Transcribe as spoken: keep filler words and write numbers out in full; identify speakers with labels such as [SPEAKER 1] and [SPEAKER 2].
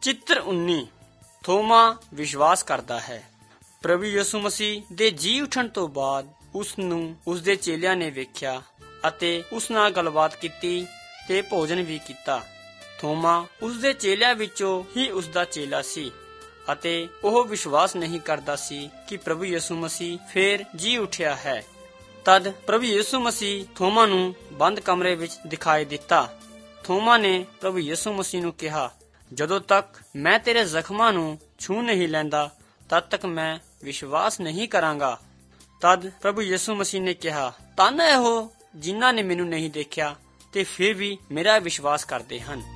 [SPEAKER 1] ਚਿੱਤਰ ਉੱਨੀ। ਥੋਮਾ ਵਿਸ਼ਵਾਸ ਕਰਦਾ ਹੈ। ਪ੍ਰਭੂ ਯਿਸੂ ਮਸੀਹ ਦੇ ਜੀ ਉੱਠਣ ਤੋਂ ਬਾਅਦ ਉਸ ਨੂੰ ਉਸਦੇ ਚੇਲਿਆਂ ਨੇ ਵੇਖਿਆ ਅਤੇ ਉਸ ਨਾਲ ਗੱਲਬਾਤ ਕੀਤੀ ਤੇ ਭੋਜਨ ਵੀ ਕੀਤਾ। ਥੋਮਾ ਉਸਦੇ ਚੇਲਿਆਂ ਵਿੱਚੋਂ ਹੀ ਉਸਦਾ ਚੇਲਾ ਸੀ ਅਤੇ ਉਹ ਵਿਸ਼ਵਾਸ ਨਹੀਂ ਕਰਦਾ ਸੀ ਕਿ ਪ੍ਰਭੂ ਯਿਸੂ ਮਸੀਹ ਫੇਰ ਜੀ ਉੱਠਿਆ ਹੈ। ਤਦ ਪ੍ਰਭੂ ਯਿਸੂ ਮਸੀਹ ਥੋਮਾ ਨੂੰ ਬੰਦ ਕਮਰੇ ਵਿੱਚ ਦਿਖਾਈ ਦਿੱਤਾ। ਥੋਮਾ ਨੇ ਪ੍ਰਭੂ ਯਿਸੂ ਮਸੀਹ ਨੂੰ ਕਿਹਾ, ਜਦੋਂ ਤੱਕ ਮੈਂ ਤੇਰੇ ਜ਼ਖਮਾਂ ਨੂੰ ਛੂਹ ਨਹੀਂ ਲੈਂਦਾ ਤਦ ਤੱਕ ਮੈਂ ਵਿਸ਼ਵਾਸ ਨਹੀਂ ਕਰਾਂਗਾ। ਤਦ ਪ੍ਰਭੂ ਯਿਸੂ ਮਸੀਹ ਨੇ ਕਿਹਾ, ਧੰਨ ਹੈ ਉਹ ਜਿਨ੍ਹਾਂ ਨੇ ਮੈਨੂੰ ਨਹੀਂ ਦੇਖਿਆ ਤੇ ਫਿਰ ਵੀ ਮੇਰਾ ਵਿਸ਼ਵਾਸ ਕਰਦੇ ਹਨ।